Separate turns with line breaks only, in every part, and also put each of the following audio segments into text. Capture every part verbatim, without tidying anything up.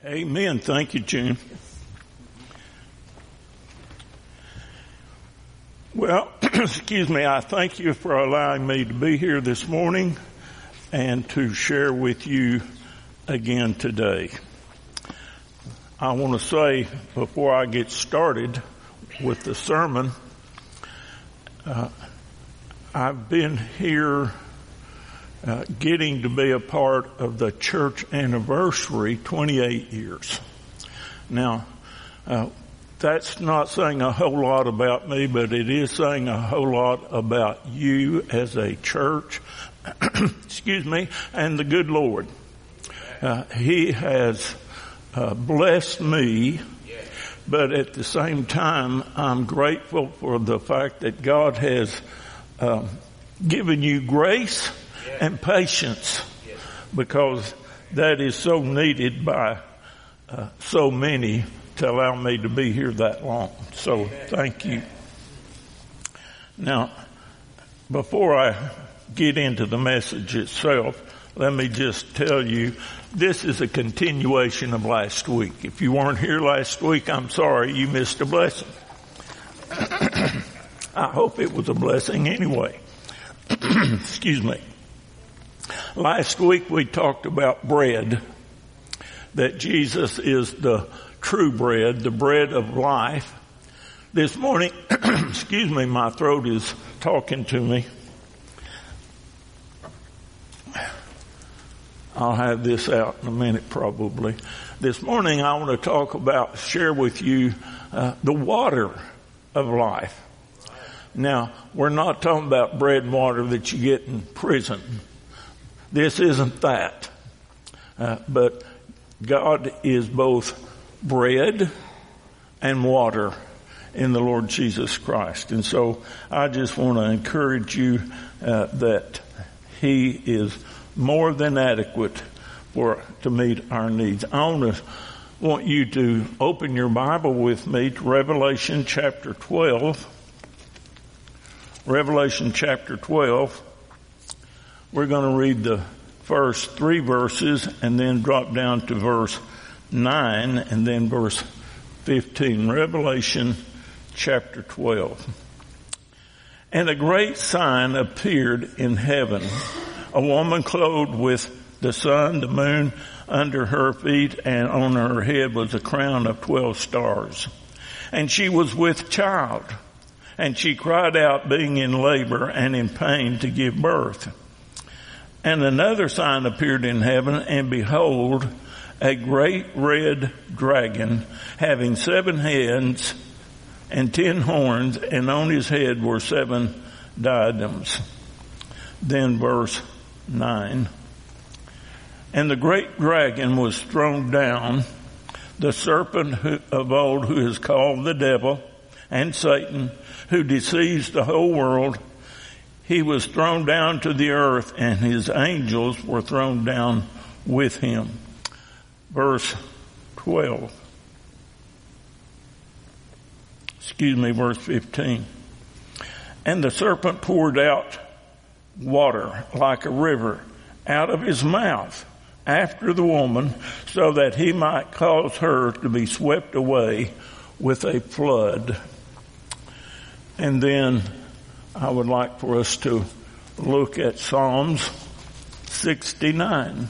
Amen. Thank you, June. Well, excuse me, I thank you for allowing me to be here this morning and to share with you again today. I want to say before I get started with the sermon, uh, I've been here Uh, getting to be a part of the church anniversary, twenty-eight years. Now, uh, that's not saying a whole lot about me, but it is saying a whole lot about you as a church, excuse me, and the good Lord. Uh, he has uh, blessed me, but at the same time, I'm grateful for the fact that God has uh, given you grace and patience, because that is so needed by uh, so many to allow me to be here that long. So thank you. Now, before I get into the message itself, let me just tell you, this is a continuation of last week. If you weren't here last week, I'm sorry, you missed a blessing. I hope it was a blessing anyway. Excuse me. Last week we talked about bread, that Jesus is the true bread, the bread of life. This morning, excuse me, my throat is talking to me. I'll have this out in a minute probably. This morning I want to talk about, share with you uh, the water of life. Now, we're not talking about bread and water that you get in prison. This isn't that. Uh, but God is both bread and water in the Lord Jesus Christ. And so I just want to encourage you uh, that He is more than adequate for to meet our needs. I want to want you to open your Bible with me to Revelation chapter twelve. Revelation chapter twelve. We're going to read the first three verses and then drop down to verse nine and then verse fifteen. Revelation chapter twelve. And a great sign appeared in heaven, a woman clothed with the sun, the moon under her feet, and on her head was a crown of twelve stars. And she was with child, and she cried out, being in labor and in pain to give birth. And another sign appeared in heaven, and behold, a great red dragon, having seven heads and ten horns, and on his head were seven diadems. Then verse nine. And the great dragon was thrown down, the serpent who, of old, who is called the devil and Satan, who deceives the whole world. He was thrown down to the earth, and his angels were thrown down with him. Verse twelve. Excuse me, verse fifteen. And the serpent poured out water like a river out of his mouth after the woman, so that he might cause her to be swept away with a flood. And then I would like for us to look at Psalms sixty-nine.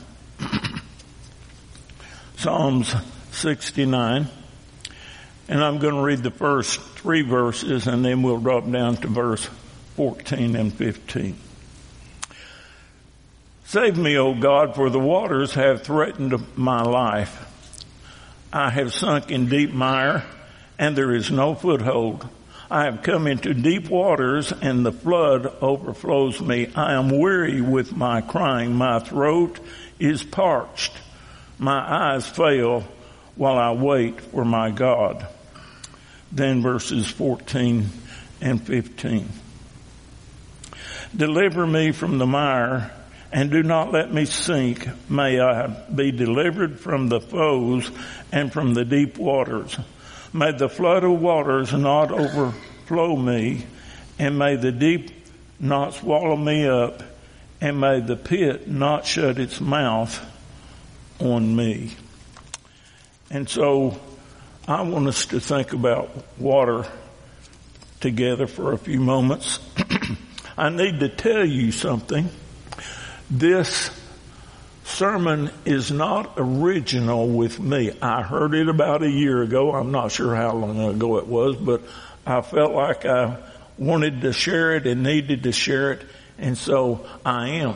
Psalms sixty-nine. And I'm going to read the first three verses, and then we'll drop down to verse fourteen and fifteen. Save me, O God, for the waters have threatened my life. I have sunk in deep mire, and there is no foothold. I have come into deep waters, and the flood overflows me. I am weary with my crying. My throat is parched. My eyes fail while I wait for my God. Then verses fourteen and fifteen. Deliver me from the mire, and do not let me sink. May I be delivered from the foes and from the deep waters. May the flood of waters not overflow me, and may the deep not swallow me up, and may the pit not shut its mouth on me. And so I want us to think about water together for a few moments. I need to tell you something. This sermon is not original with me. I heard it about a year ago. I'm not sure how long ago it was, but I felt like I wanted to share it and needed to share it, and so I am.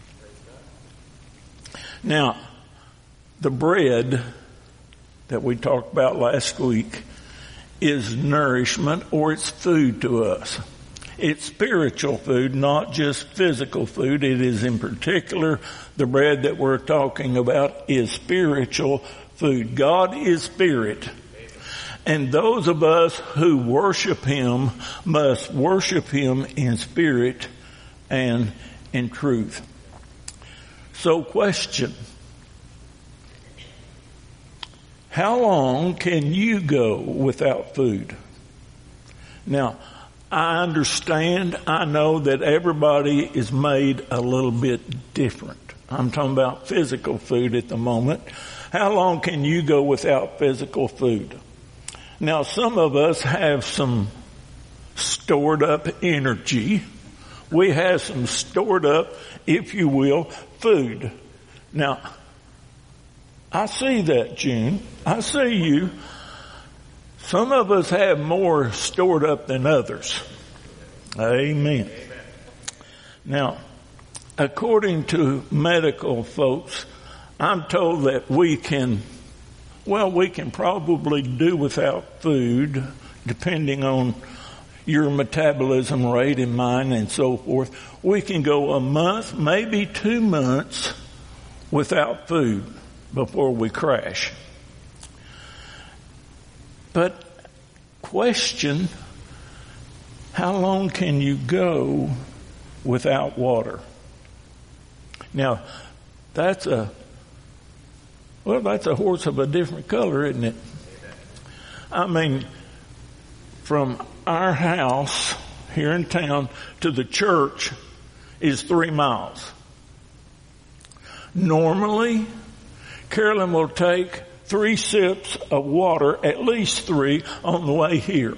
Now, the bread that we talked about last week is nourishment, or it's food to us. It's spiritual food, not just physical food. It is in particular, the bread that we're talking about is spiritual food. God is spirit. And those of us who worship Him must worship Him in spirit and in truth. So question. How long can you go without food? Now, I understand, I know that everybody is made a little bit different. I'm talking about physical food at the moment. How long can you go without physical food? Now, some of us have some stored up energy. We have some stored up, if you will, food. Now, I see that, June. I see you. Some of us have more stored up than others. Amen. Amen. Now, according to medical folks, I'm told that we can, well, we can probably do without food, depending on your metabolism rate and mine and so forth. We can go a month, maybe two months without food before we crash. But question, how long can you go without water? Now, that's a, well, that's a horse of a different color, isn't it? I mean, from our house here in town to the church is three miles. Normally, Carolyn will take three sips of water, at least three, on the way here.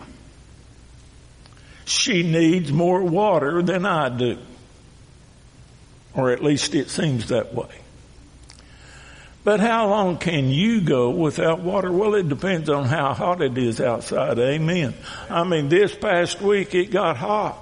She needs more water than I do. Or at least it seems that way. But how long can you go without water? Well, it depends on how hot it is outside. Amen. I mean, this past week it got hot.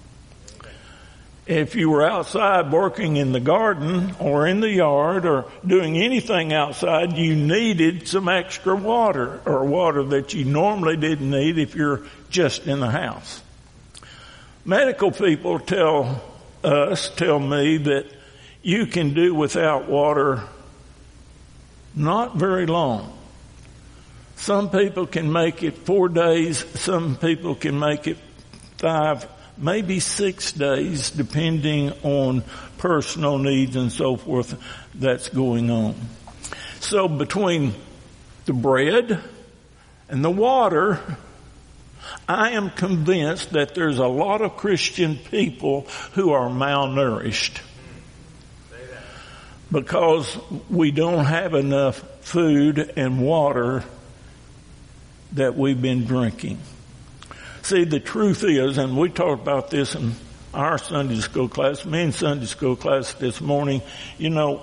If you were outside working in the garden or in the yard or doing anything outside, you needed some extra water, or water that you normally didn't need if you're just in the house. Medical people tell us, tell me that you can do without water not very long. Some people can make it four days, some people can make it five, maybe six days, depending on personal needs and so forth that's going on. So between the bread and the water, I am convinced that there's a lot of Christian people who are malnourished because we don't have enough food and water that we've been drinking. See, the truth is, and we talked about this in our Sunday school class, me in Sunday school class this morning, you know,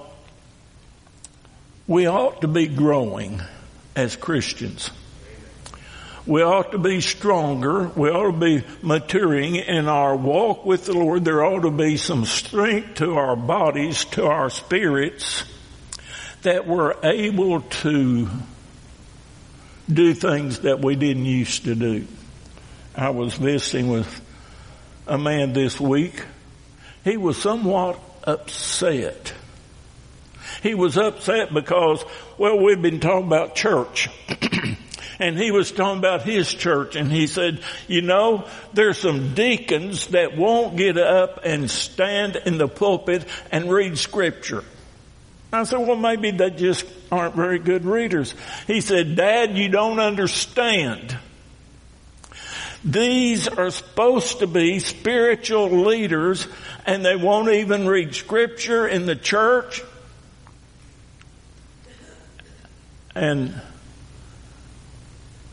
we ought to be growing as Christians. We ought to be stronger. We ought to be maturing in our walk with the Lord. There ought to be some strength to our bodies, to our spirits, that we're able to do things that we didn't used to do. I was visiting with a man this week. He was somewhat upset. He was upset because, well, we've been talking about church. And he was talking about his church, and he said, you know, there's some deacons that won't get up and stand in the pulpit and read scripture. I said, well, maybe they just aren't very good readers. He said, Dad, you don't understand. These are supposed to be spiritual leaders, and they won't even read scripture in the church. And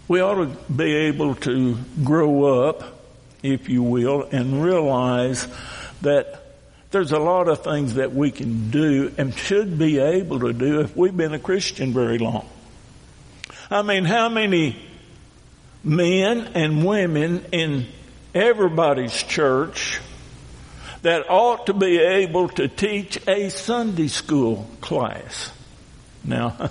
we ought to be able to grow up, if you will, and realize that there's a lot of things that we can do and should be able to do if we've been a Christian very long. I mean, how many men and women in everybody's church that ought to be able to teach a Sunday school class? Now,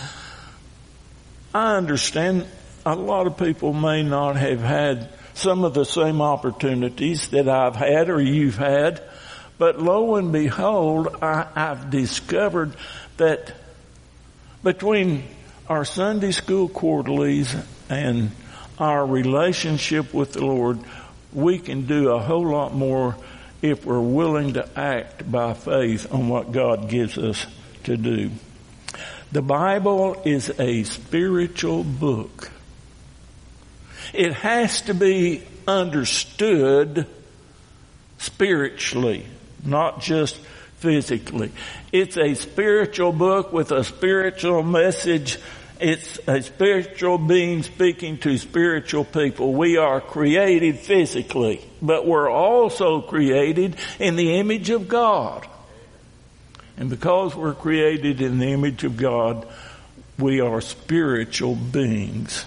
I understand a lot of people may not have had some of the same opportunities that I've had or you've had, but lo and behold, I, I've discovered that between our Sunday school quarterlies and our relationship with the Lord, we can do a whole lot more if we're willing to act by faith on what God gives us to do. The Bible is a spiritual book. It has to be understood spiritually, not just physically. It's a spiritual book with a spiritual message. It's a spiritual being speaking to spiritual people. We are created physically, but we're also created in the image of God. And because we're created in the image of God, we are spiritual beings.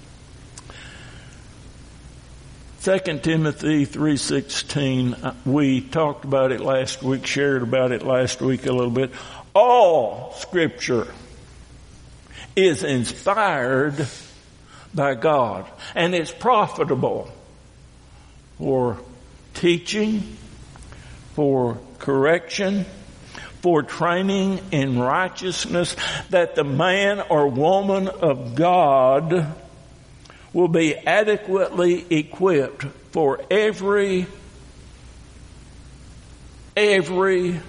Second Timothy three sixteen, we talked about it last week, shared about it last week a little bit. All Scripture is inspired by God, and it's profitable for teaching, for correction, for training in righteousness, that the man or woman of God will be adequately equipped for every, every,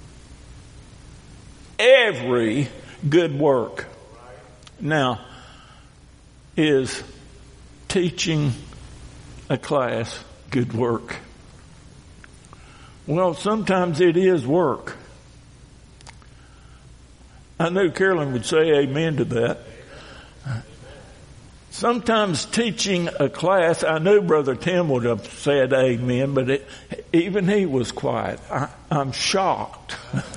every good work. Now, is teaching a class good work? Well, sometimes it is work. I knew Carolyn would say amen to that. Sometimes teaching a class, I knew Brother Tim would have said amen, but it, even he was quiet. I, I'm shocked.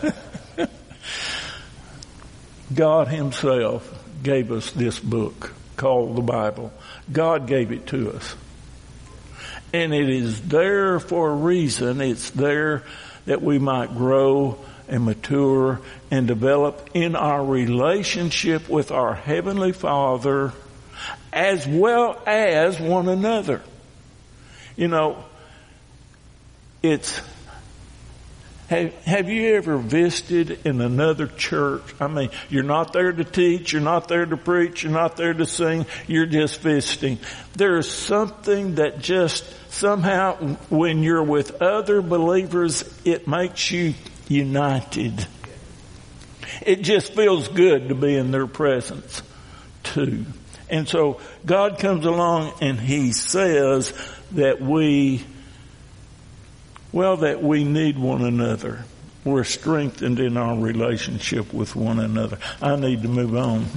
God Himself gave us this book called the Bible. God gave it to us. And it is there for a reason. It's there that we might grow and mature and develop in our relationship with our Heavenly Father, as well as one another. You know, it's, have, have you ever visited in another church? I mean, you're not there to teach, you're not there to preach, you're not there to sing, you're just visiting. There's something that just somehow, when you're with other believers, it makes you united. It just feels good to be in their presence too. And so God comes along and He says that we, well, that we need one another. We're strengthened in our relationship with one another. I need to move on.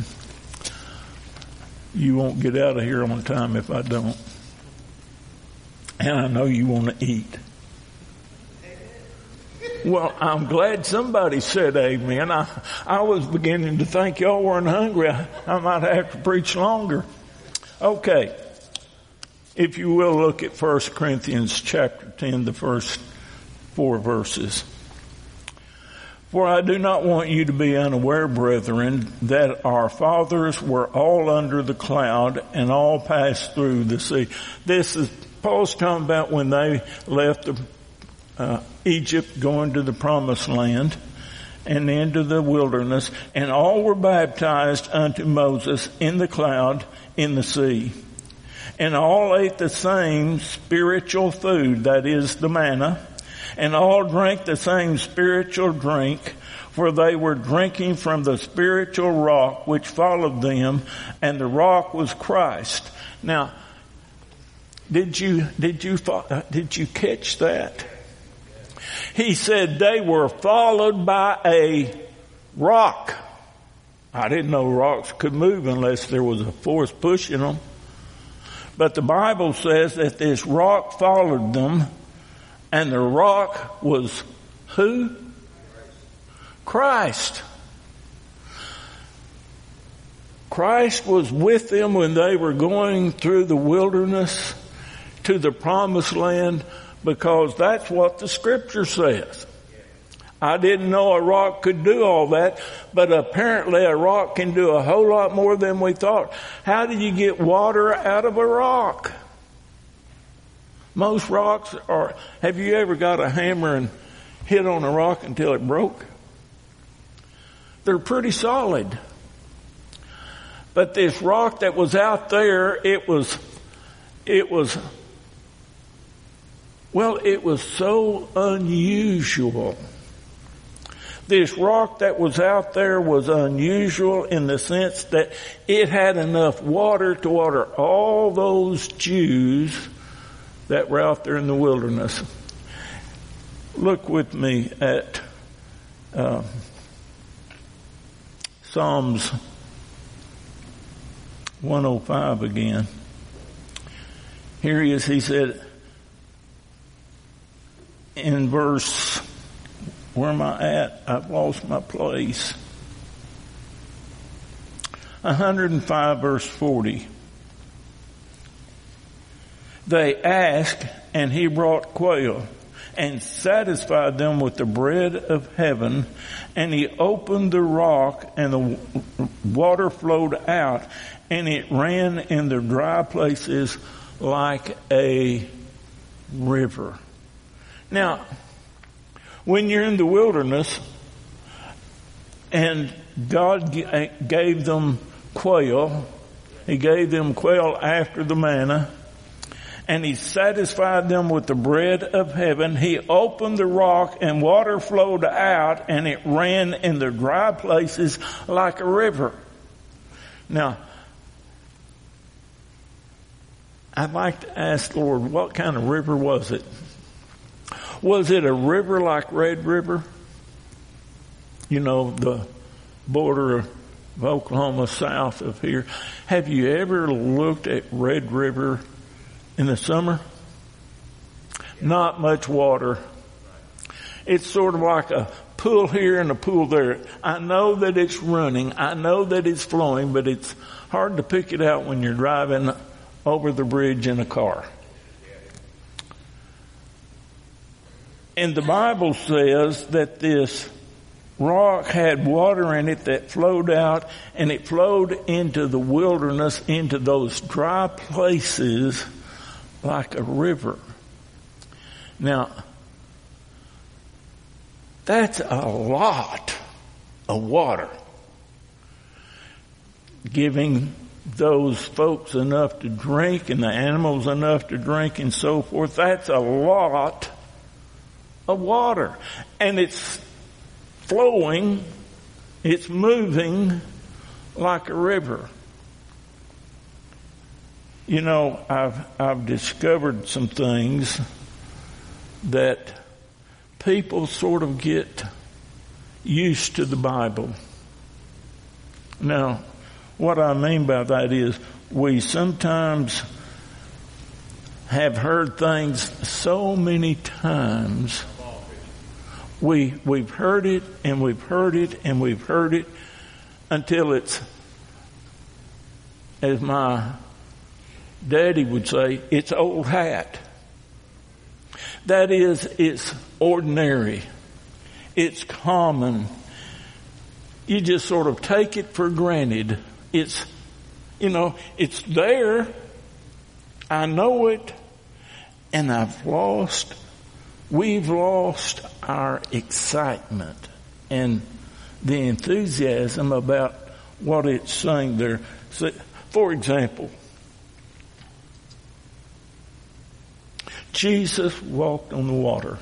You won't get out of here on time if I don't. And I know you want to eat. Well, I'm glad somebody said amen. I, I was beginning to think y'all weren't hungry. I, I might have to preach longer. Okay. If you will, look at First Corinthians chapter ten, the first four verses. For I do not want you to be unaware, brethren, that our fathers were all under the cloud and all passed through the sea. This is, Paul's talking about when they left the Uh, Egypt, going to the promised land and into the wilderness, and all were baptized unto Moses in the cloud in the sea. And all ate the same spiritual food, that is the manna, and all drank the same spiritual drink, for they were drinking from the spiritual rock which followed them, and the rock was Christ. Now, did you, did you, did you catch that? He said they were followed by a rock. I didn't know rocks could move unless there was a force pushing them. But the Bible says that this rock followed them, and the rock was who? Christ. Christ was with them when they were going through the wilderness to the promised land, because that's what the scripture says. I didn't know a rock could do all that, but apparently a rock can do a whole lot more than we thought. How do you get water out of a rock? Most rocks are, have you ever got a hammer and hit on a rock until it broke? They're pretty solid. But this rock that was out there, it was, it was, well, it was so unusual. This rock that was out there was unusual in the sense that it had enough water to water all those Jews that were out there in the wilderness. Look with me at uh, Psalms one oh five again. Here he is, he said in verse, where am I at? I've lost my place. one hundred five verse forty. They asked, and he brought quail and satisfied them with the bread of heaven, and he opened the rock and the water flowed out, and it ran in the dry places like a river. Now, when you're in the wilderness and God gave them quail, he gave them quail after the manna, and he satisfied them with the bread of heaven. He opened the rock and water flowed out, and it ran in the dry places like a river. Now, I'd like to ask the Lord, what kind of river was it? Was it a river like Red River? You know, the border of Oklahoma south of here. Have you ever looked at Red River in the summer? Not much water. It's sort of like a pool here and a pool there. I know that it's running. I know that it's flowing, but it's hard to pick it out when you're driving over the bridge in a car. And the Bible says that this rock had water in it that flowed out, and it flowed into the wilderness, into those dry places like a river. Now, that's a lot of water. Giving those folks enough to drink and the animals enough to drink and so forth. That's a lot of water. And it's flowing, it's moving like a river. You know, I've, I've discovered some things that people sort of get used to the Bible. Now, what I mean by that is we sometimes have heard things so many times. We, we've heard it and we've heard it and we've heard it until it's, as my daddy would say, it's old hat. That is, it's ordinary. It's common. You just sort of take it for granted. It's, you know, it's there. I know it. And I've lost, we've lost our excitement and the enthusiasm about what it's saying there. So, for example, Jesus walked on the water.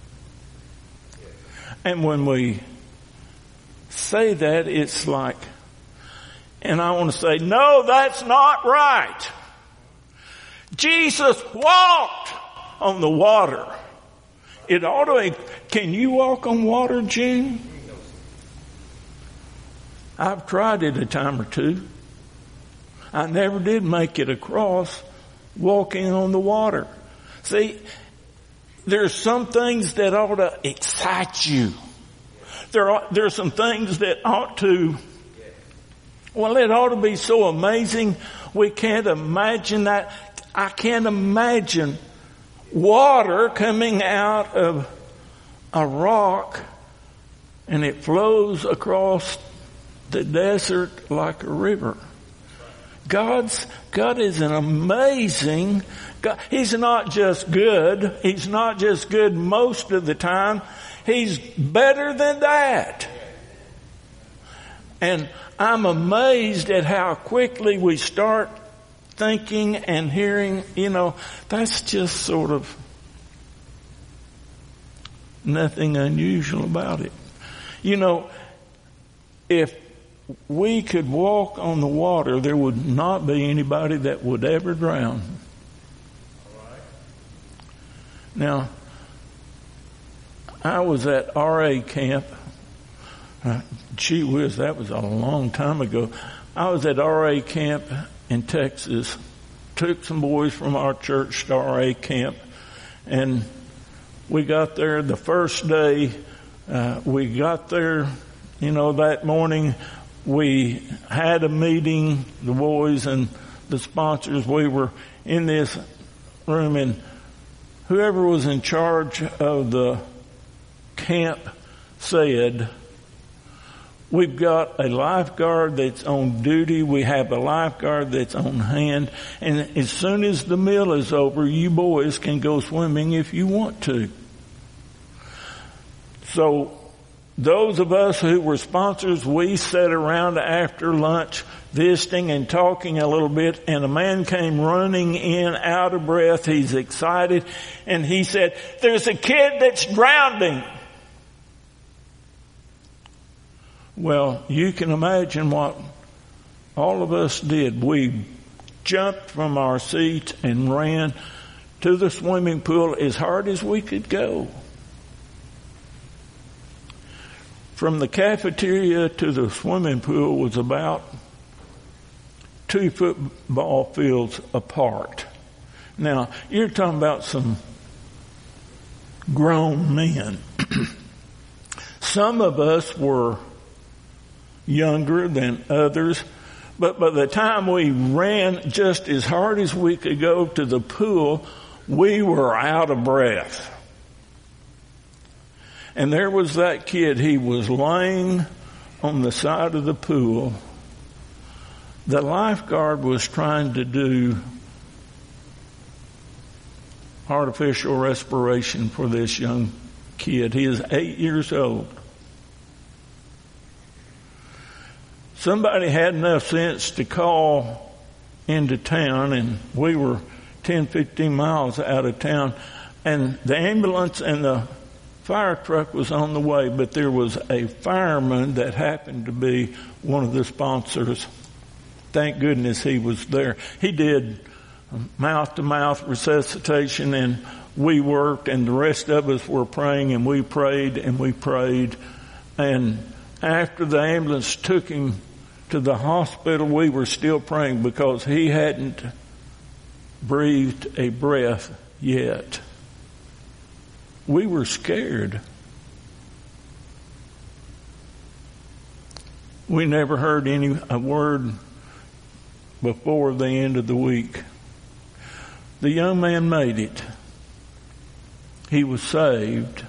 And when we say that, it's like, and I want to say, no, that's not right. Jesus walked on the water. It ought to, can you walk on water, June? I've tried it a time or two. I never did make it across walking on the water. See, there's some things that ought to excite you. There are, there are some things that ought to, well, it ought to be so amazing. We can't imagine that. I can't imagine water coming out of a rock and it flows across the desert like a river. God's, God is an amazing God. He's not just good. He's not just good most of the time. He's better than that. And I'm amazed at how quickly we start thinking and hearing, you know, that's just sort of nothing unusual about it. You know, if we could walk on the water, there would not be anybody that would ever drown. Now, I was at R A camp. Uh, gee whiz, that was a long time ago. I was at R A camp in Texas. Took some boys from our church to R A camp, and we got there the first day. Uh, we got there, you know, that morning. We had a meeting, the boys and the sponsors. We were in this room, and whoever was in charge of the camp said, we've got a lifeguard that's on duty. We have a lifeguard that's on hand. And as soon as the meal is over, you boys can go swimming if you want to. So those of us who were sponsors, we sat around after lunch visiting and talking a little bit, and a man came running in out of breath. He's excited, and he said, there's a kid that's drowning. Well, you can imagine what all of us did. We jumped from our seats and ran to the swimming pool as hard as we could go. From the cafeteria to the swimming pool was about two football fields apart. Now, you're talking about some grown men. Some of us were younger than others, but by the time we ran just as hard as we could go to the pool, we were out of breath. And there was that kid. He was laying on the side of the pool. The lifeguard was trying to do artificial respiration for this young kid. He is eight years old. Somebody had enough sense to call into town, and we were ten, fifteen miles out of town, and the ambulance and the fire truck was on the way, but there was a fireman that happened to be one of the sponsors. Thank goodness he was there. He did mouth-to-mouth resuscitation, and we worked, and the rest of us were praying, and we prayed, and we prayed. And after the ambulance took him to the hospital, we were still praying because he hadn't breathed a breath yet. We were scared. We never heard any a word before the end of the week. The young man made it. He was saved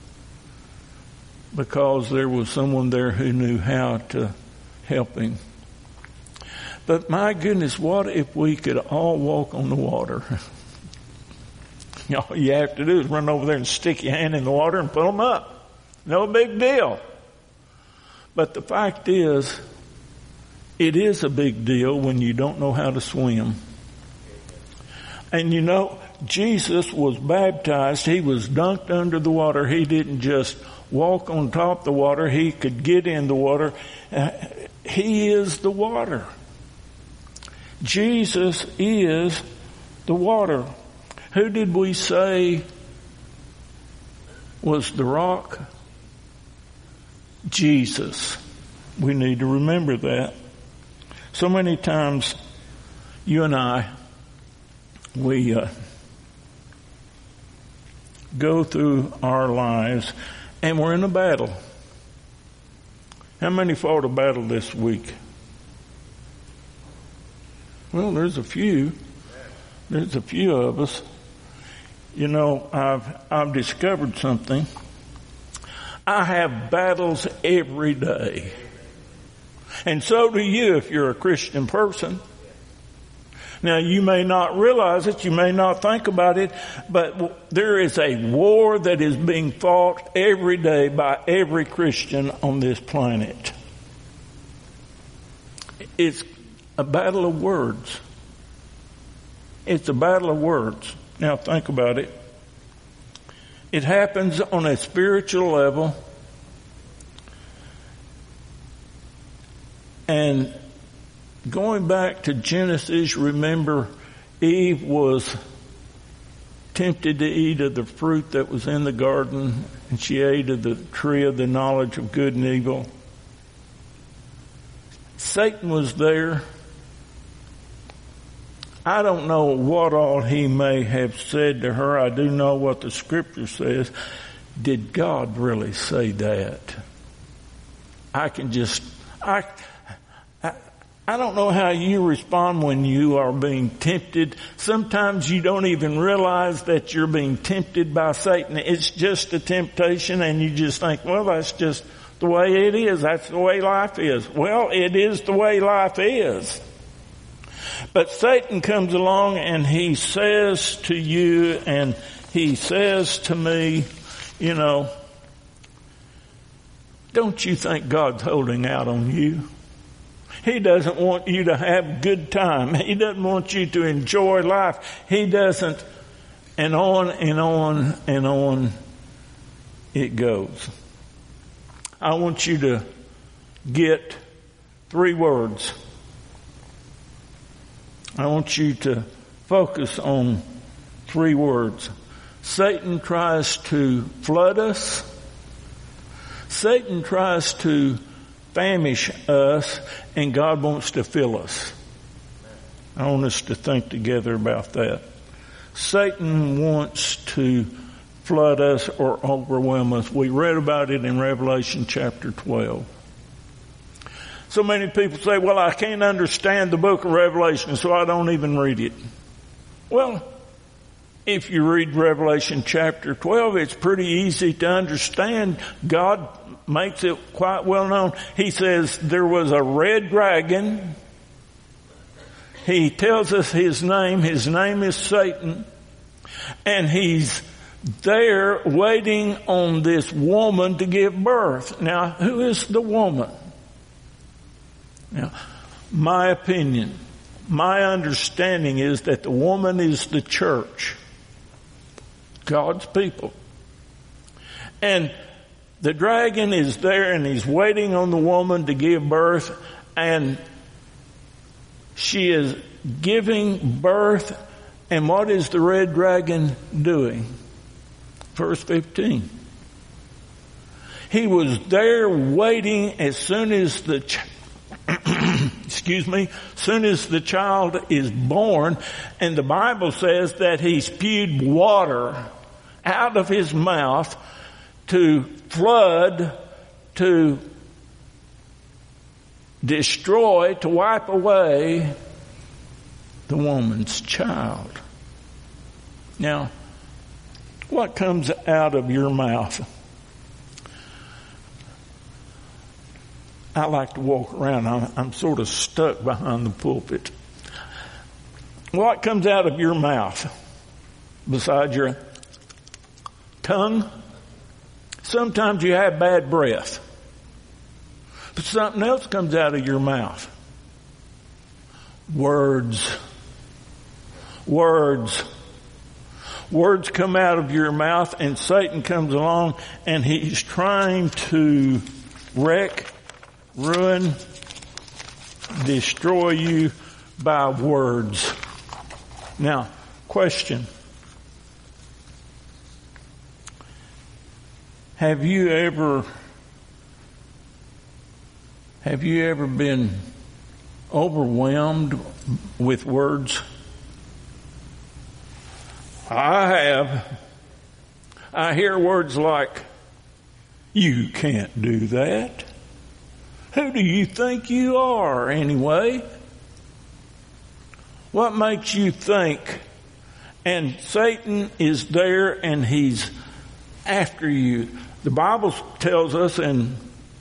because there was someone there who knew how to help him. But my goodness, what if we could all walk on the water? All you have to do is run over there and stick your hand in the water and pull them up. No big deal. But the fact is, it is a big deal when you don't know how to swim. And you know, Jesus was baptized. He was dunked under the water. He didn't just walk on top of the water. He could get in the water. Uh, he is the water. Jesus is the water. Who did we say was the rock? Jesus. We need to remember that. So many times, you and I, we uh, go through our lives and we're in a battle. How many fought a battle this week? Well, there's a few. There's a few of us. You know, I've I've discovered something. I have battles every day. And so do you if you're a Christian person. Now, you may not realize it, you may not think about it, but there is a war that is being fought every day by every Christian on this planet. It's a battle of words. It's a battle of words. Now, think about it. It happens on a spiritual level, and going back to Genesis, remember Eve was tempted to eat of the fruit that was in the garden, and she ate of the tree of the knowledge of good and evil. Satan was there. I don't know what all he may have said to her. I do know what the scripture says. Did God really say that? I can just, I, I, I don't know how you respond when you are being tempted. Sometimes you don't even realize that you're being tempted by Satan. It's just a temptation and you just think, well, that's just the way it is. That's the way life is. Well, it is the way life is. But Satan comes along and he says to you and he says to me, you know, don't you think God's holding out on you? He doesn't want you to have a good time. He doesn't want you to enjoy life. He doesn't, and on and on and on it goes. I want you to get three words. I want you to focus on three words. Satan tries to flood us. Satan tries to famish us, and God wants to fill us. I want us to think together about that. Satan wants to flood us or overwhelm us. We read about it in Revelation chapter twelve. So many people say, well, I can't understand the book of Revelation, so I don't even read it. Well, if you read Revelation chapter twelve, it's pretty easy to understand. God makes it quite well known. He says there was a red dragon. He tells us his name. His name is Satan. And he's there waiting on this woman to give birth. Now, who is the woman? Now, my opinion, my understanding is that the woman is the church, God's people. And the dragon is there and he's waiting on the woman to give birth, and she is giving birth. And what is the red dragon doing? Verse fifteen. He was there waiting as soon as the ch- excuse me, soon as the child is born, and the Bible says that he spewed water out of his mouth to flood, to destroy, to wipe away the woman's child. Now, what comes out of your mouth? I like to walk around. I'm, I'm sort of stuck behind the pulpit. What comes out of your mouth besides your tongue? Sometimes you have bad breath, but something else comes out of your mouth. Words. Words. Words come out of your mouth, and Satan comes along and he's trying to wreck, ruin, destroy you by words. Now, question. Have you ever Have you ever been overwhelmed with words? I have. I hear words like, you can't do that. Who do you think you are anyway? What makes you think? And Satan is there and he's after you. The Bible tells us in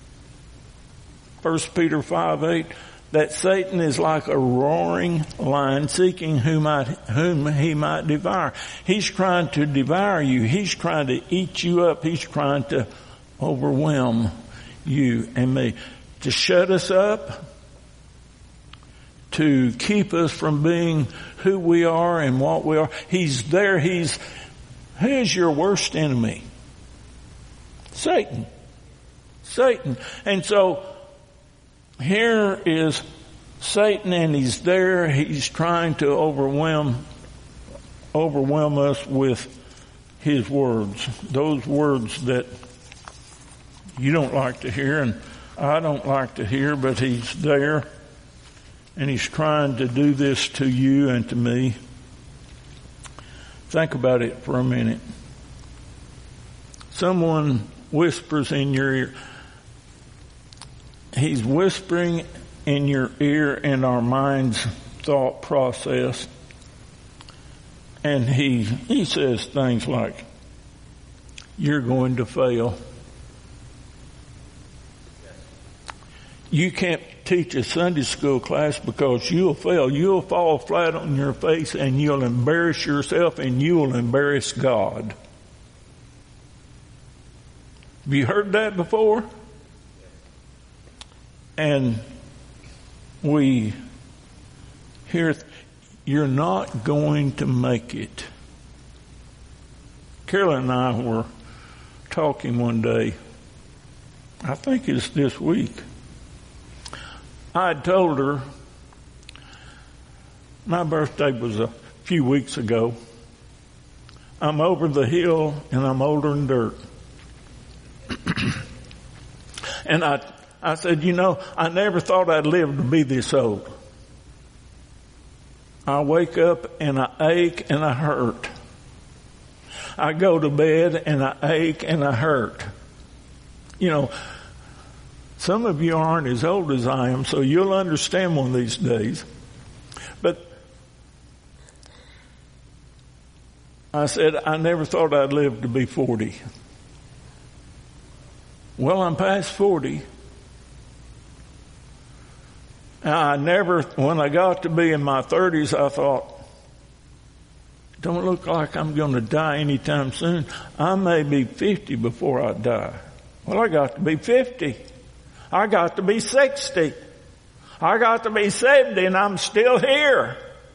First Peter five eight that Satan is like a roaring lion seeking whom, might, whom he might devour. He's trying to devour you. He's trying to eat you up. He's trying to overwhelm you and me. To shut us up. To keep us from being who we are and what we are. He's there. He's, who's your worst enemy? Satan. Satan. And so, here is Satan and he's there. He's trying to overwhelm, overwhelm us with his words. Those words that you don't like to hear and I don't like to hear, but he's there and he's trying to do this to you and to me. Think about it for a minute. Someone whispers in your ear. He's whispering in your ear in our mind's thought process. And he, he says things like, you're going to fail. You can't teach a Sunday school class because you'll fail. You'll fall flat on your face and you'll embarrass yourself and you'll embarrass God. Have you heard that before? And we hear, you're not going to make it. Carolyn and I were talking one day, I think it's this week. I had told her, my birthday was a few weeks ago. I'm over the hill and I'm older than dirt. And I I said, you know, I never thought I'd live to be this old. I wake up and I ache and I hurt. I go to bed and I ache and I hurt. You know, some of you aren't as old as I am, so you'll understand one of these days. But I said, I never thought I'd live to be forty. Well, I'm past forty. I never, when I got to be in my thirties, I thought, don't look like I'm going to die anytime soon. I may be fifty before I die. Well, I got to be fifty. I got to be sixty. I got to be seventy and I'm still here.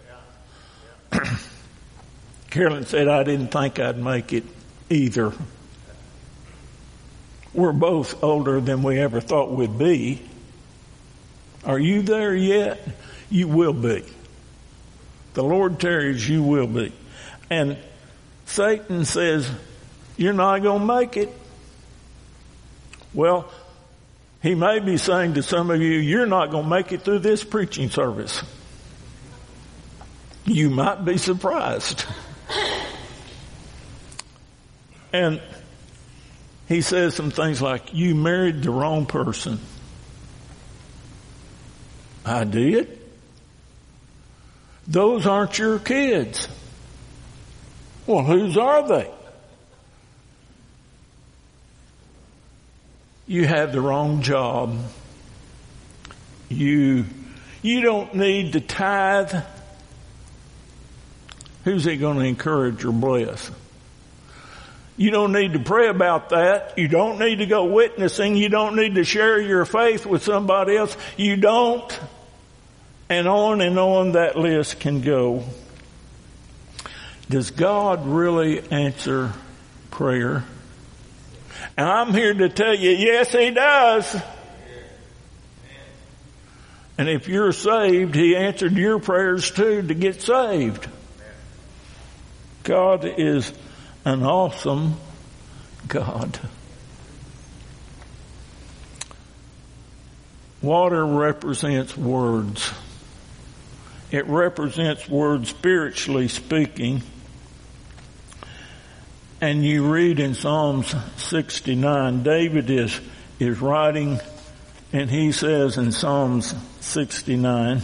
Carolyn said I didn't think I'd make it either. We're both older than we ever thought we'd be. Are you there yet? You will be. The Lord tarries, you will be. And Satan says, you're not going to make it. Well, he may be saying to some of you, you're not going to make it through this preaching service. You might be surprised. And he says some things like, you married the wrong person. I did. Those aren't your kids. Well, whose are they? You had the wrong job. You, you don't need to tithe. Who's he going to encourage or bless? You don't need to pray about that. You don't need to go witnessing. You don't need to share your faith with somebody else. You don't. And on and on that list can go. Does God really answer prayer? And I'm here to tell you, yes, He does. And if you're saved, He answered your prayers too to get saved. God is an awesome God. Water represents words. It represents words spiritually speaking. And you read in Psalms sixty-nine, David is, is writing, and he says in Psalms sixty-nine,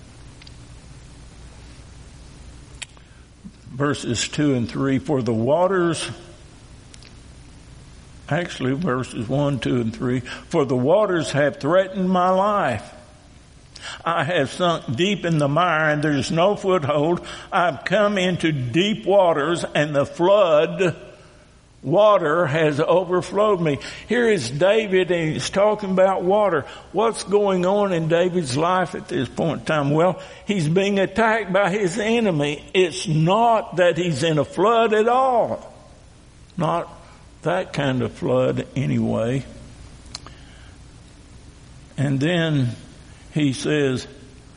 verses two and three, for the waters, actually verses one, two, and three, for the waters have threatened my life. I have sunk deep in the mire and there's no foothold. I've come into deep waters and the flood water has overflowed me. Here is David and he's talking about water. What's going on in David's life at this point in time? Well, he's being attacked by his enemy. It's not that he's in a flood at all. Not that kind of flood anyway. And then he says,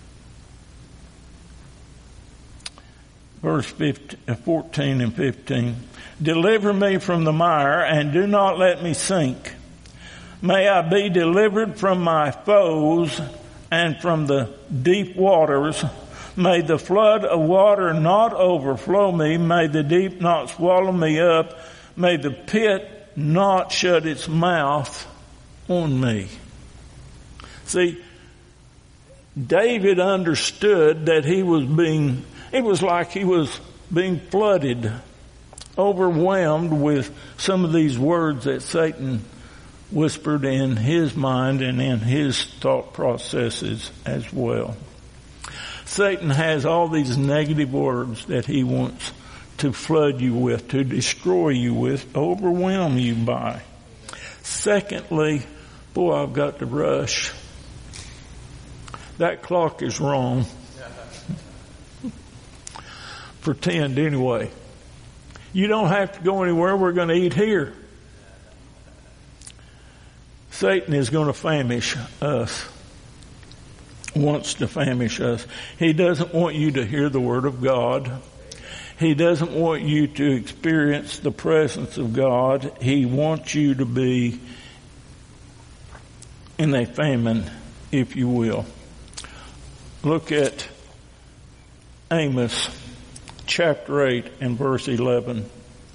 verse fifteen, fourteen and fifteen, deliver me from the mire and do not let me sink. May I be delivered from my foes and from the deep waters. May the flood of water not overflow me. May the deep not swallow me up. May the pit not shut its mouth on me. See, David understood that he was being, it was like he was being flooded, overwhelmed with some of these words that Satan whispered in his mind and in his thought processes as well. Satan has all these negative words that he wants to flood you with, to destroy you with, overwhelm you by. Secondly, boy, I've got to rush. That clock is wrong. Pretend anyway. You don't have to go anywhere. We're going to eat here. Satan is going to famish us. Wants to famish us. He doesn't want you to hear the Word of God. He doesn't want you to experience the presence of God. He wants you to be in a famine, if you will. Look at Amos chapter eight and verse eleven.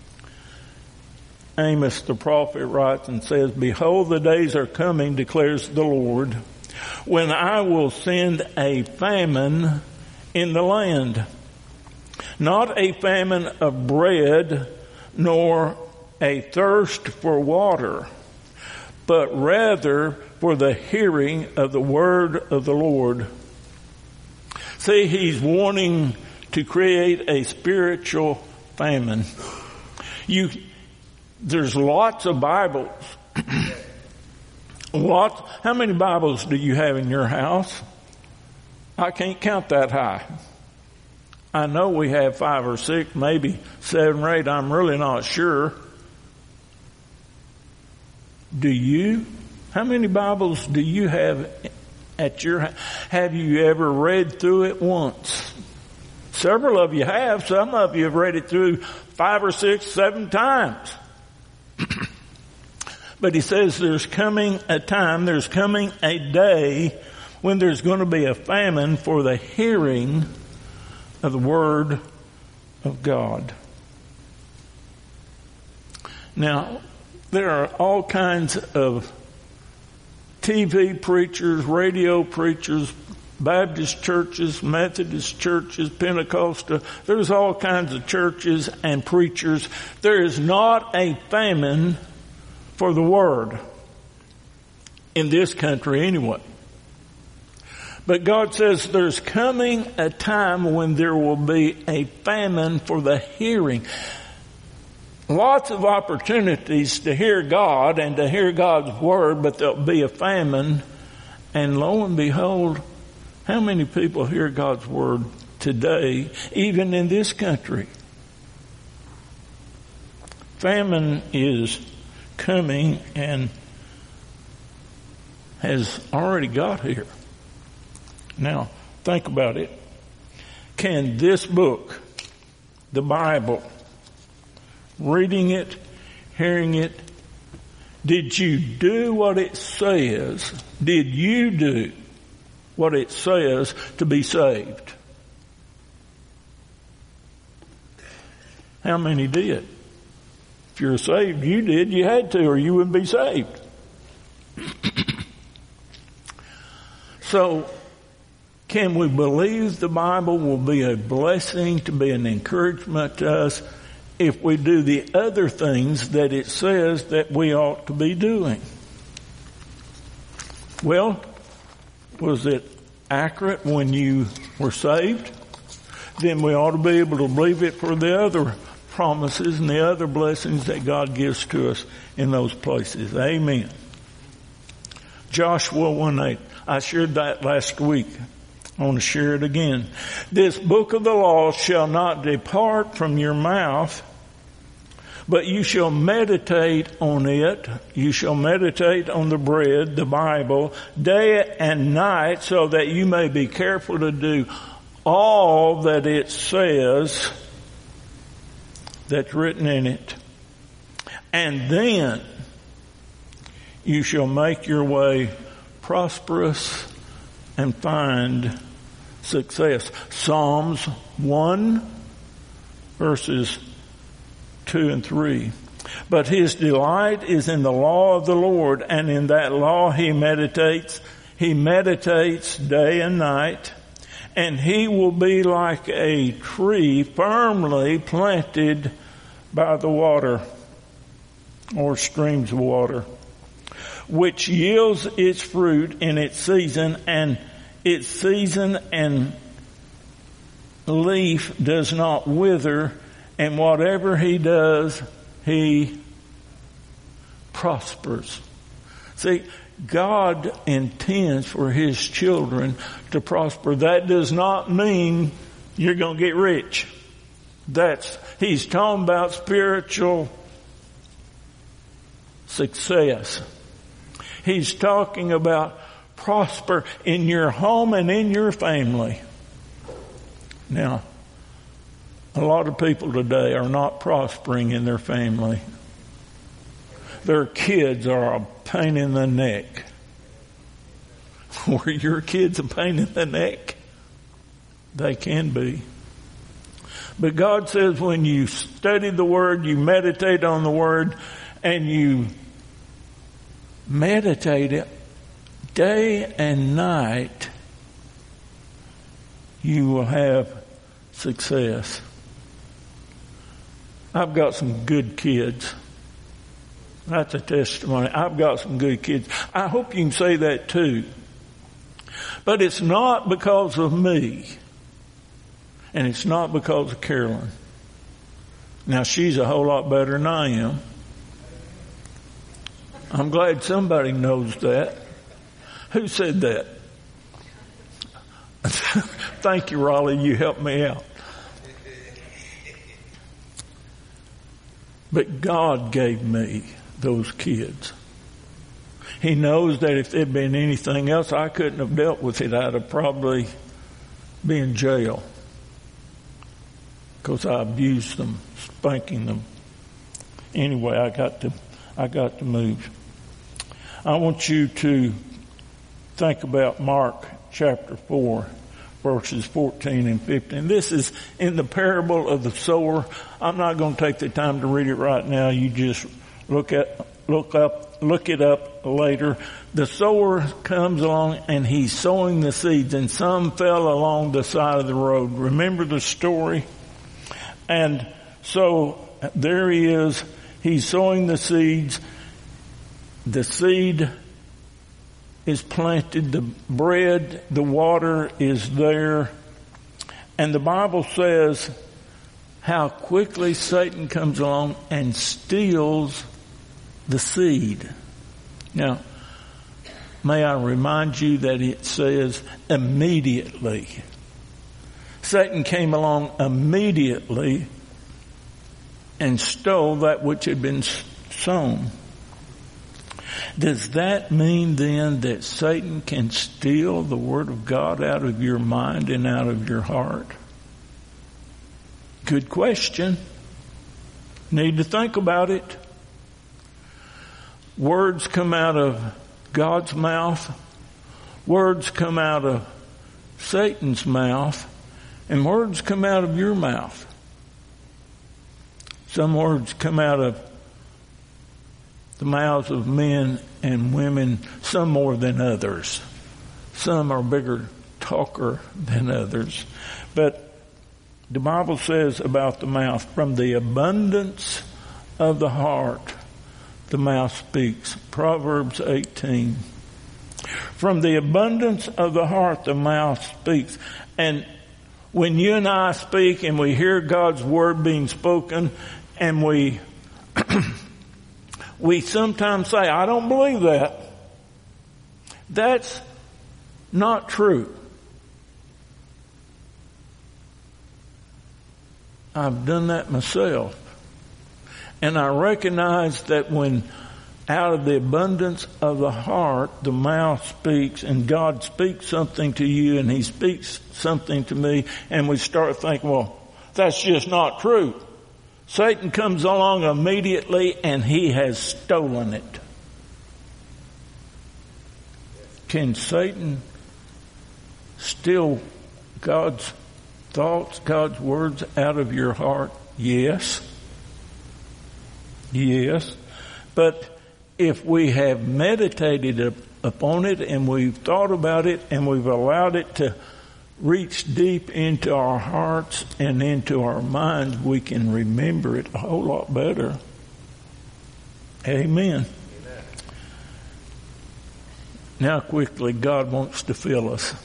Amos the prophet writes and says, behold, the days are coming, declares the Lord, when I will send a famine in the land. Not a famine of bread, nor a thirst for water, but rather for the hearing of the word of the Lord. See, he's wanting to create a spiritual famine. You, there's lots of Bibles. Lots. How many Bibles do you have in your house? I can't count that high. I know we have five or six, maybe seven or eight. I'm really not sure. Do you? How many Bibles do you have at your house? Have you ever read through it once? Several of you have. Some of you have read it through five or six, seven times. But he says there's coming a time, there's coming a day when there's going to be a famine for the hearing of the Word of God. Now, there are all kinds of T V preachers, radio preachers, Baptist churches, Methodist churches, Pentecostal. There's all kinds of churches and preachers. There is not a famine for the Word in this country anyway. But God says there's coming a time when there will be a famine for the hearing. Lots of opportunities to hear God and to hear God's Word, but there'll be a famine. And lo and behold, how many people hear God's Word today, even in this country? Famine is coming and has already got here. Now, think about it. Can this book, the Bible, reading it, hearing it, Did you do what it says? Did you do what it says to be saved? How many did? If you're saved, you did. You had to, or you wouldn't be saved. So, can we believe the Bible will be a blessing, to be an encouragement to us, if we do the other things that it says that we ought to be doing? Well, was it accurate when you were saved? Then we ought to be able to believe it for the other promises and the other blessings that God gives to us in those places. Amen. Joshua one eight. I shared that last week. I want to share it again. This book of the law shall not depart from your mouth, but you shall meditate on it. You shall meditate on the bread, the Bible, day and night, so that you may be careful to do all that it says that's written in it. And then you shall make your way prosperous and find success. Psalms one, verses two and three. But his delight is in the law of the Lord, and in that law he meditates. He meditates day and night, and he will be like a tree firmly planted by the water, or streams of water, which yields its fruit in its season, and its season and leaf does not wither, and whatever he does, he prospers. See, God intends for his children to prosper. That does not mean you're going to get rich. That's, he's talking about spiritual success. He's talking about prosper in your home and in your family. Now, a lot of people today are not prospering in their family. Their kids are a pain in the neck. Were your kids a pain in the neck? They can be. But God says when you study the Word, you meditate on the Word, and you meditate it day and night, you will have success. I've got some good kids. That's a testimony. I've got some good kids. I hope you can say that too. But it's not because of me. And it's not because of Carolyn. Now, she's a whole lot better than I am. I'm glad somebody knows that. Who said that? Thank you, Raleigh. You helped me out. But God gave me those kids. He knows that if there'd been anything else, I couldn't have dealt with it. I'd have probably been in jail. Because I abused them, spanking them. Anyway, I got to, I got to move. I want you to think about Mark chapter four, verses fourteen and fifteen. This is in the parable of the sower. I'm not going to take the time to read it right now. You just look at, look up, look it up later. The sower comes along and he's sowing the seeds, and some fell along the side of the road. Remember the story? And so there he is. He's sowing the seeds. The seed is planted. The bread, the water is there. And the Bible says how quickly Satan comes along and steals the seed. Now, may I remind you that it says immediately. Satan came along immediately and stole that which had been sown. Does that mean then that Satan can steal the Word of God out of your mind and out of your heart? Good question. Need to think about it. Words come out of God's mouth. Words come out of Satan's mouth. And words come out of your mouth. Some words come out of the mouths of men and women, some more than others. Some are bigger talker than others. But the Bible says about the mouth, from the abundance of the heart, the mouth speaks. Proverbs eighteen. From the abundance of the heart, the mouth speaks. And when you and I speak and we hear God's word being spoken, and we we sometimes say, I don't believe that. That's not true. I've done that myself. And I recognize that when out of the abundance of the heart, the mouth speaks, and God speaks something to you and He speaks something to me, and we start thinking, well, that's just not true. Satan comes along immediately and he has stolen it. Can Satan steal God's thoughts, God's words out of your heart? Yes. Yes. But if we have meditated upon it and we've thought about it and we've allowed it to reach deep into our hearts and into our minds, we can remember it a whole lot better. Amen. Amen. Now quickly, God wants to fill us.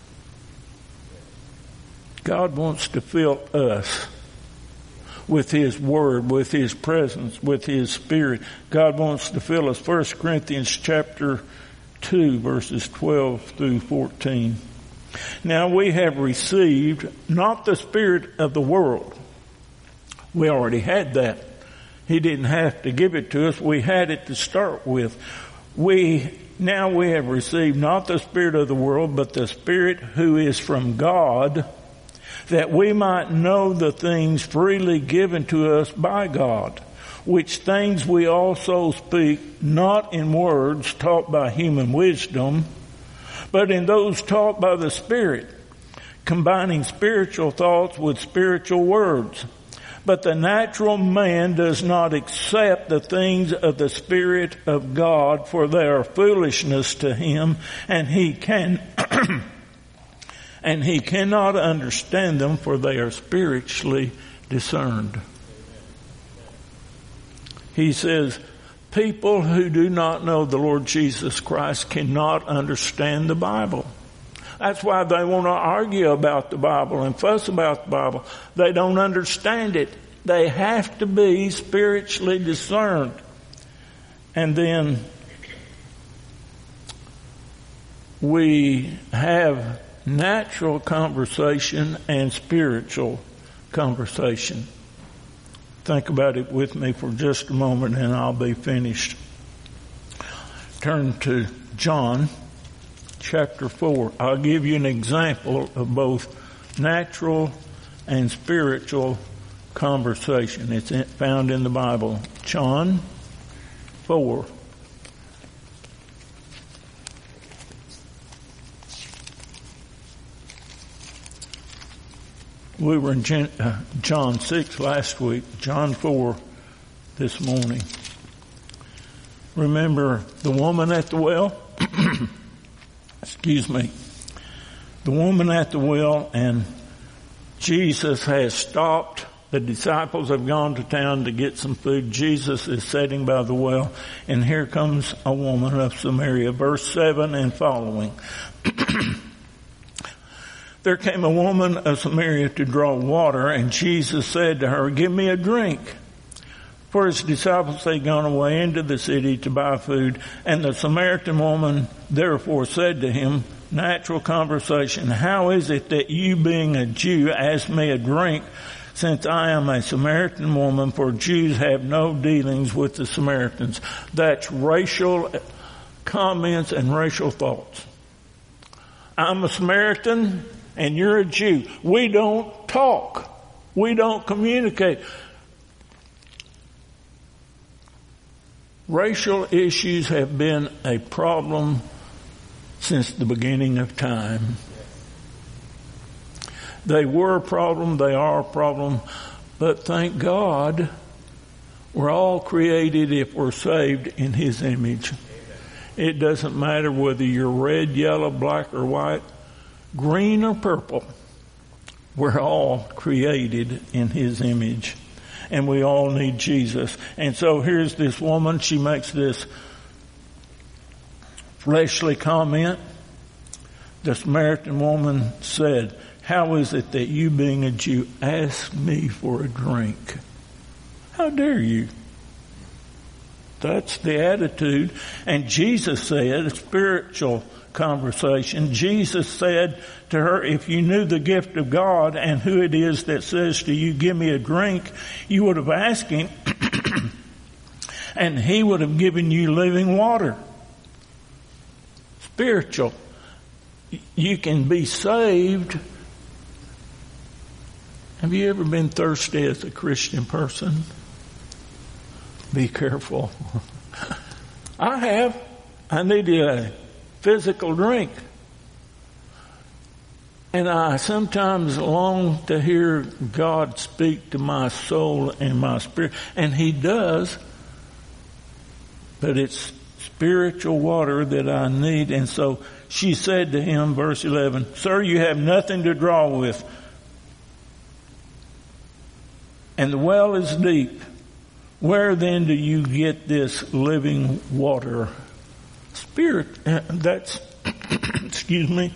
God wants to fill us with His Word, with His presence, with His Spirit. God wants to fill us. First Corinthians chapter two, verses twelve through fourteen. Now we have received not the spirit of the world. We already had that. He didn't have to give it to us. We had it to start with. We, now we have received not the spirit of the world, but the Spirit who is from God, that we might know the things freely given to us by God, which things we also speak, not in words taught by human wisdom, but in those taught by the Spirit, combining spiritual thoughts with spiritual words. But the natural man does not accept the things of the Spirit of God, for they are foolishness to him, and he can and he cannot understand them, for they are spiritually discerned. He says, people who do not know the Lord Jesus Christ cannot understand the Bible. That's why they want to argue about the Bible and fuss about the Bible. They don't understand it. They have to be spiritually discerned. And then we have natural conversation and spiritual conversation. Think about it with me for just a moment and I'll be finished. Turn to John chapter four. I'll give you an example of both natural and spiritual conversation. It's found in the Bible. John four. We were in John six last week, John four this morning. Remember the woman at the well? Excuse me. The woman at the well, and Jesus has stopped. The disciples have gone to town to get some food. Jesus is sitting by the well, and here comes a woman of Samaria. Verse seven and following. There came a woman of Samaria to draw water, and Jesus said to her, give me a drink. For his disciples had gone away into the city to buy food, and the Samaritan woman therefore said to him, natural conversation, how is it that you, being a Jew, ask me a drink, since I am a Samaritan woman? For Jews have no dealings with the Samaritans. That's racial comments and racial thoughts. I'm a Samaritan and you're a Jew. We don't talk. We don't communicate. Racial issues have been a problem since the beginning of time. They were a problem, they are a problem, but thank God we're all created, if we're saved, in His image. It doesn't matter whether you're red, yellow, black, or white, green or purple. We're all created in His image. And we all need Jesus. And so here's this woman. She makes this fleshly comment. The Samaritan woman said, "How is it that you, being a Jew, ask me for a drink? How dare you?" That's the attitude. And Jesus said, a spiritual conversation, Jesus said to her, if you knew the gift of God and who it is that says to you, give me a drink, you would have asked Him and He would have given you living water. Spiritual. You can be saved. Have you ever been thirsty as a Christian person? Be careful. I have. I needed a physical drink. And I sometimes long to hear God speak to my soul and my spirit. And He does. But it's spiritual water that I need. And so she said to him, verse eleven, "Sir, you have nothing to draw with, and the well is deep. Where then do you get this living water?" Spirit, that's, excuse me,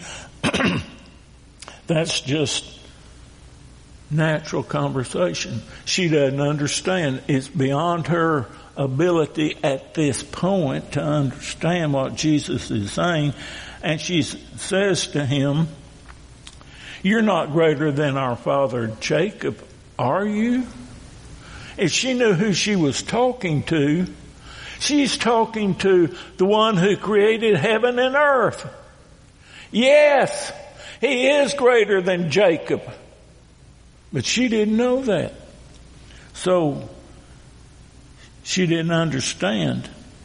that's just natural conversation. She doesn't understand. It's beyond her ability at this point to understand what Jesus is saying. And she says to him, "You're not greater than our father Jacob, are you?" If she knew who she was talking to, she's talking to the one who created heaven and earth. Yes, He is greater than Jacob. But she didn't know that. So she didn't understand.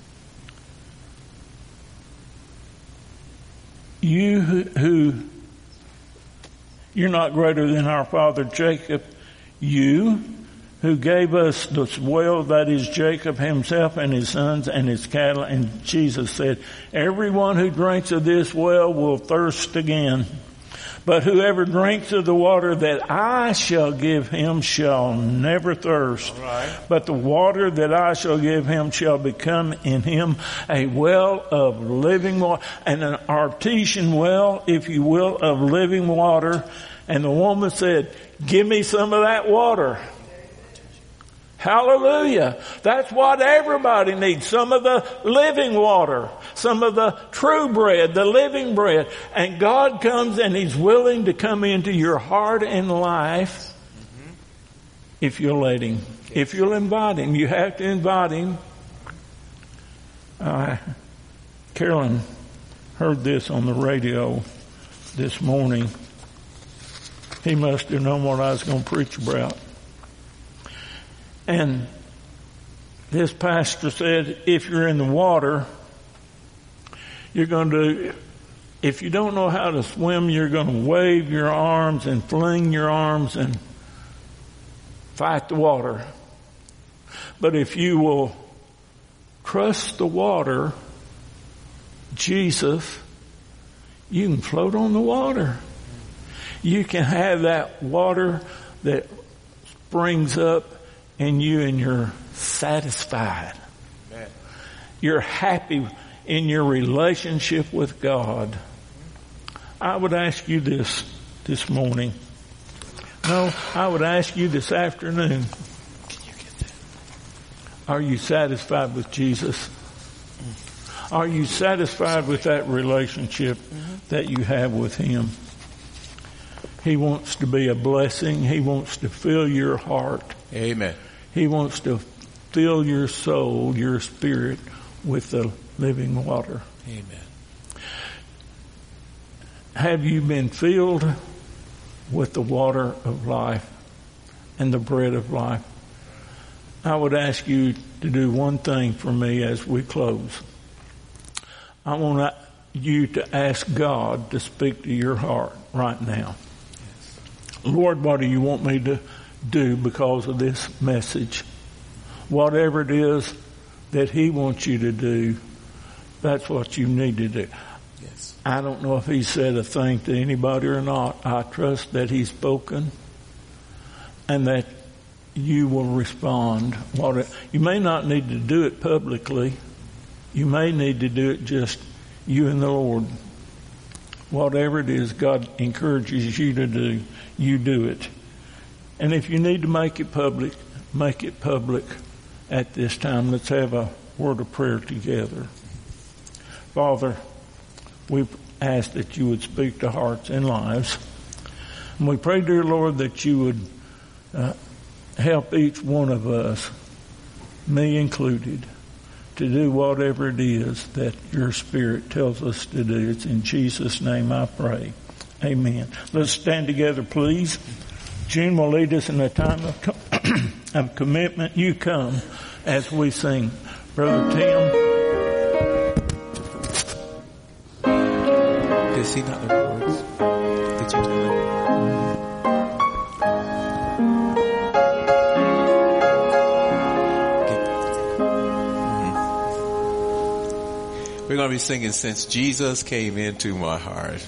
You who, who you're not greater than our father Jacob, you who gave us this well, that is Jacob himself and his sons and his cattle. And Jesus said, "Everyone who drinks of this well will thirst again. But whoever drinks of the water that I shall give him shall never thirst. Right. But the water that I shall give him shall become in him a well of living water," and an artesian well, if you will, of living water. And the woman said, "Give me some of that water." Hallelujah. That's what everybody needs. Some of the living water. Some of the true bread, the living bread. And God comes and He's willing to come into your heart and life mm-hmm. if you'll let Him. Okay. If you'll invite Him. You have to invite Him. Uh, Carolyn heard this on the radio this morning. He must have known what I was going to preach about. And this pastor said, if you're in the water, you're going to, if you don't know how to swim, you're going to wave your arms and fling your arms and fight the water. But if you will trust the water, Jesus, you can float on the water. You can have that water that springs up in you and you're satisfied. Amen. You're happy in your relationship with God. I would ask you this this morning. No, I would ask you this afternoon. Can you get that? Are you satisfied with Jesus? Are you satisfied with that relationship mm-hmm. that you have with Him? He wants to be a blessing. He wants to fill your heart. Amen. He wants to fill your soul, your spirit, with the living water. Amen. Have you been filled with the water of life and the bread of life? I would ask you to do one thing for me as we close. I want you to ask God to speak to your heart right now. Lord, what do you want me to do because of this message? Whatever it is that he wants you to do, that's what you need to do.
Yes.
I don't know if he said a thing to anybody or not. I trust that he's spoken and that you will respond. What you may not need to do it publicly. You may need to do it just you and the Lord. Whatever it is God encourages you to do, you do it. And if you need to make it public, make it public at this time. Let's have a word of prayer together. Father, we ask that you would speak to hearts and lives. And we pray, dear Lord, that you would uh, help each one of us, me included, to do whatever it is that your Spirit tells us to do. It's in Jesus' name I pray. Amen. Let's stand together, please. June will lead us in a time of, com- of commitment. You come as we sing. Brother Tim.
Did he not know the words? Did you tell him? We're going to be singing Since Jesus Came Into My Heart.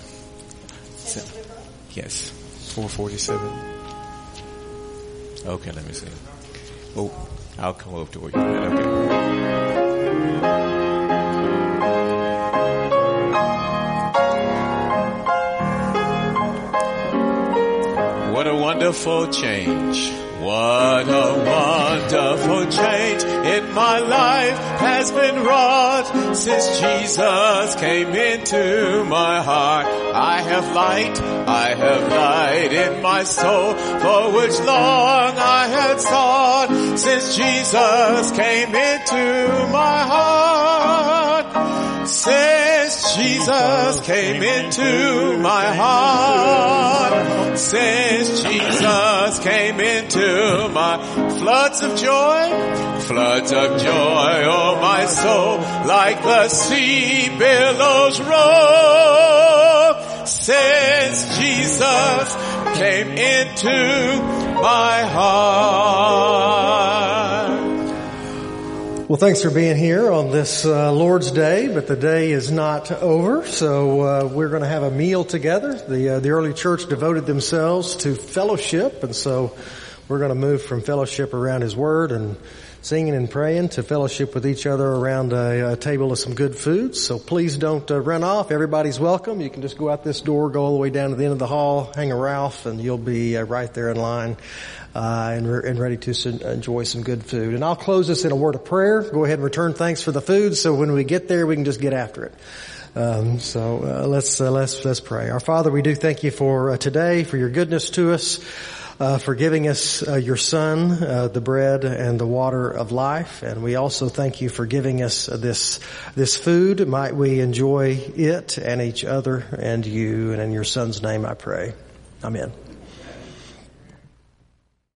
Yes. four forty-seven. Okay, let me see. Oh, I'll come over to where you're at. Okay. What a wonderful change. What a wonderful change in my life has been wrought since Jesus came into my heart. I have light, I have light in my soul, for which long I had sought, since Jesus came into my heart. Since Jesus came into my heart, since Jesus came into my floods of joy, floods of joy, oh my soul, like the sea billows roll. Since Jesus came into my heart.
Well, thanks for being here on this uh, Lord's Day, but the day is not over, so uh, we're going to have a meal together. The uh, the early church devoted themselves to fellowship, and so we're going to move from fellowship around His Word and singing and praying to fellowship with each other around a, a table of some good food. So please don't uh, run off. Everybody's welcome. You can just go out this door, go all the way down to the end of the hall, hang a Ralph, and you'll be uh, right there in line uh, and, re- and ready to su- enjoy some good food. And I'll close this in a word of prayer. Go ahead and return thanks for the food, so when we get there, we can just get after it. Um, so uh, let's uh, let's let's pray. Our Father, we do thank you for uh, today, for your goodness to us. Uh, for giving us uh, your Son, uh, the bread and the water of life. And we also thank you for giving us uh, this this food. Might we enjoy it and each other and you. And in your Son's name I pray. Amen.